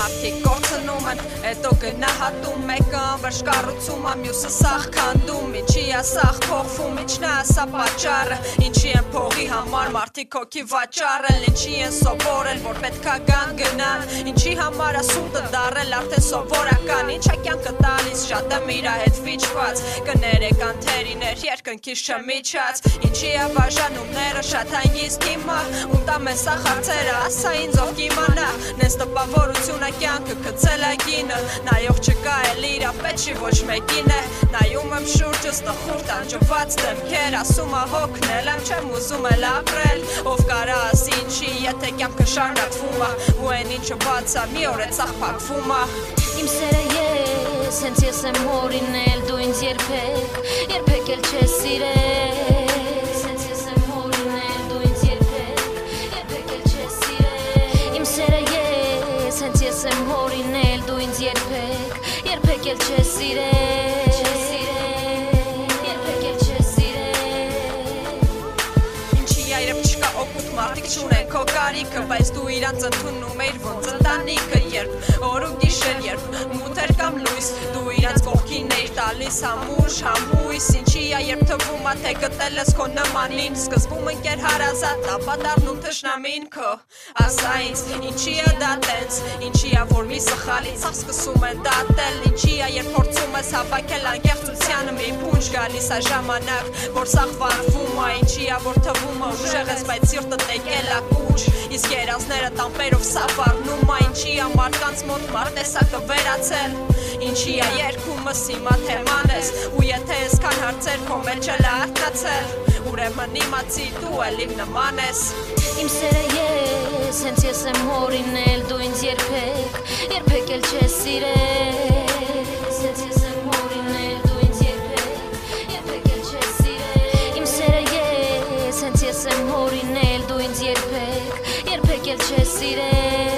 մարդիկ կործնում են, հետո գնահատում, մեկը անվերջ կառուցում, մյուսը սաղ քանդում, ինչի է սաղ փոխվում, ինչն է սա պատճառը, ինչի են փողի համար մարդիկ հոգի վաճառել, ինչի են սովորել, որ պետքա գան գնան, ինչի համար է սուտը դառել արդեն սովորական, ինչ է կյանքը տալիս, շատ եմ իրա հետ վիճված, կներեք անթերիներ, երկնքից չմիջած, ինչի է բաժանումները շատ հանգիստ հիմա, ում տամ է սա հարցերը, ասա ինձ ով կիմանա, նենց տպավորությունը կյանքը գցել է գինը, նայող չկա էլ իրա պետք չի ոչ մեկին է, նայում եմ շուրջս տխուր տանջված դեմքեր, ասում է հոգնել եմ, չեմ ուզում էլ ապրել, ով կարա ասի ինչի, եթե կյանքը շարունակվում է, ու այն ինչը բաց է, մի օր է ծախ փակվում է։ Իմ սերը ես, հենց ես եմ հորինել, դու ինձ երբեք էլ չես սիրել, հենց ես եմ հորինել, դու ինձ երբեք էլ չես սիրել, իմ սերը ես, հենց ես եմ հորինել, դու ինձ երբեք էլ չես սիրել, երբեք էլ չես սիրել, ինչի այրებ չկա օգուտ մարդիկ չունեն քո կարիքը, բայց դու իրանց ընդունում էիր ոնց ընտանիքը, երբ օր ու գիշեր, երբ մութ էր կամ լույս, դու իրանց կողքին էիր տալիս համուշ, համույս, ինչի է երբ թվում է թե գտել ես քո նմանին, սկզբում ընկեր հարազատ, ապա դառնում թշնամին քո, ասա ինձ, ինչի է դա տենց, ինչի է որ մի սխալի ցավ սկսում են դատել, ինչի է երբ փորձում ես հավաքել անկեղծությանը մի փունջ գալիս է ժամանակ, որ սաղ վարվում է, ինչի է որ թվում է ուժեղ ես, բայց սիրտը տեկել է կուչ, իսկ երազները տամպերով սավառնում է, ինչի է մարդկանց մոտ մարտեսակը վերացել, ինչի է երկումս հիմա թեման ես, ու եթե այսքան հարցեր քո մեջ էլ է արթնացել, ուրեմն իմացի դու էլ իմ նման ես։ Իմ սերը ես, հենց ես եմ հորինել, դու ինձ երբեք էլ չես սիրել, հենց ես եմ հորինել, դու ինձ երբեք էլ չես սիրել, իմ սերը ես, հենց ես եմ հորինել, դու ինձ երբեք էլ չես սիրել,